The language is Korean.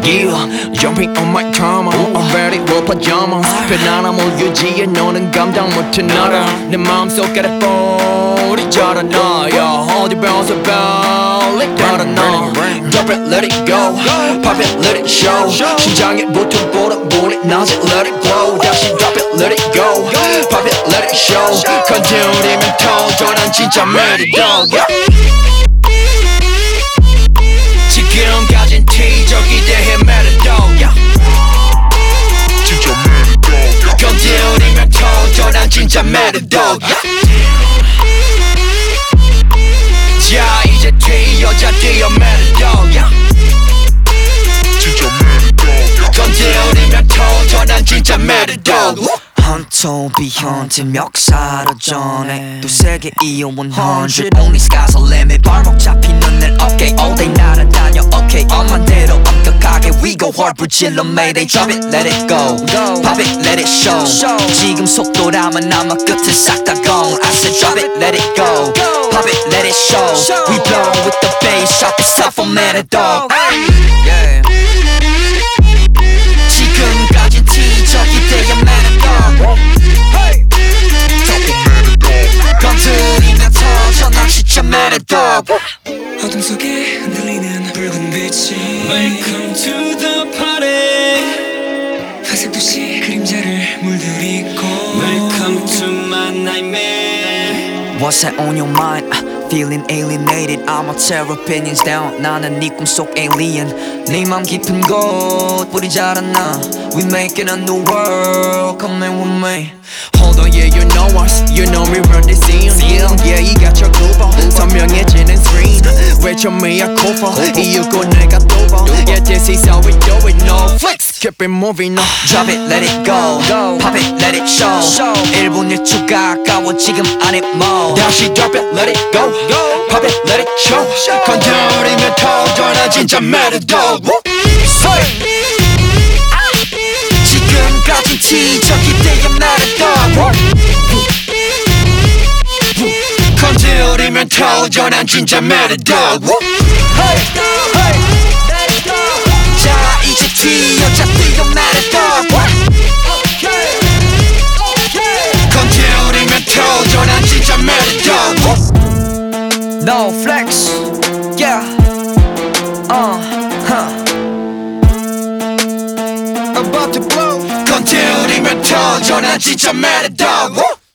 Yeah, jumping on my karma. I'm ready for pajamas. 편안함을 유지해 너는 감당 못해 나를 내 마음속 아래 볼이 자라나. Yeah, 어디 배워서 빨리 달아나. Drop it, let it go. Pop it, let it show. 심장에 붙은 보릿보릿 낮에 let it glow. 다시 drop it, let it go. Pop it, let it show. 건드리면 터져 난 진짜 mad dog. 지금까진 티적이 대해 mad dog. 진짜 mad dog. 건드리면 터져 난 진짜 mad dog. 자 이제 튀어자 뛰어 mad dog. 진짜 mad dog. 건드리면 터져 난 진짜 mad dog. 헌터 비현재 멱살어 전에 또 세계 이어 100 Only sky's the limit 발목 잡히는 날 okay all day 날아다녀 okay 엄만 대로 엄격하게 we go hard 불질러 mayday drop it let it go pop it let it show 지금 속도라면 아마 끝은 싹 다 gone I said drop it let it go pop it let it show we blow with the bass shot this up for mad dog yeah. 지금까진 티적이 돼야 mad dog 건드리면 터져 난 진짜 mad dog. 어둠 속에 흔들리는 붉은 빛이 Welcome to the party 회색 도시 그림자를 물들이고 Welcome to my nightmare What's that on your mind? Feeling alienated I'ma tear opinions down 나는 네 꿈속 alien 네 맘 깊은 곳 뿌리 자랐나 We making a new world Come in with me Hold on, yeah, you know us. You know we run the scene. Yeah, you got your global. 선명해지는 screen. 외쳐 Mia Culpa. 이유고 내가 또 봐. Yeah, this is how we do it. No flex. Keep it moving on. Drop it, let it go. Pop it, let it show. 1분 1초가 아까워 지금 안에 뭐. 다시 drop it, let it go. Pop it, let it show. 건드리면 터져 난 진짜 mad dog. 지금까진 티적이 돼야 mad dog. 건드리면 터져 난 진짜 mad dog. 자 이제 튀어자 뛰어 mad dog. 건드리면 터져 난 진짜 mad dog. No flex, yeah, About to blow. 건드리면 터져 난 진짜 mad dog.